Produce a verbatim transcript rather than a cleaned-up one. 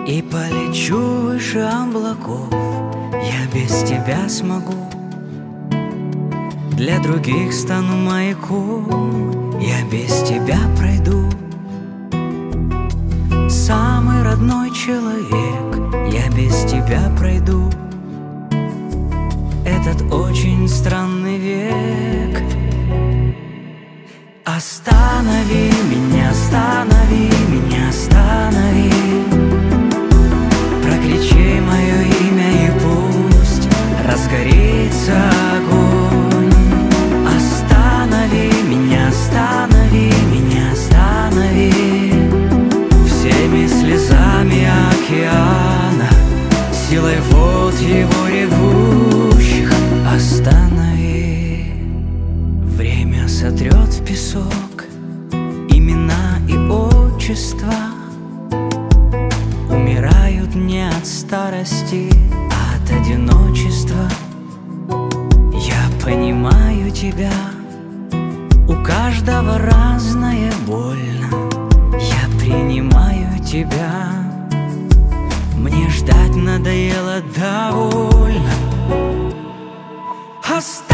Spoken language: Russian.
И полечу выше облаков, я без тебя смогу. Для других стану маяком, я без тебя пройду. Самый родной человек, я без тебя пройду. Этот очень странный век. Останови меня, останови меня, останови. Прокричи мое имя и пусть разгорится огонь. Останови меня, останови меня, останови. Всеми слезами океана, силой вод его ревущих. Останови. Время сотрет в песок имена и отчества. Умирают не от старости, а от одиночества. Я понимаю тебя, у каждого разная больно. Я принимаю тебя, мне ждать надоело довольно. Оставь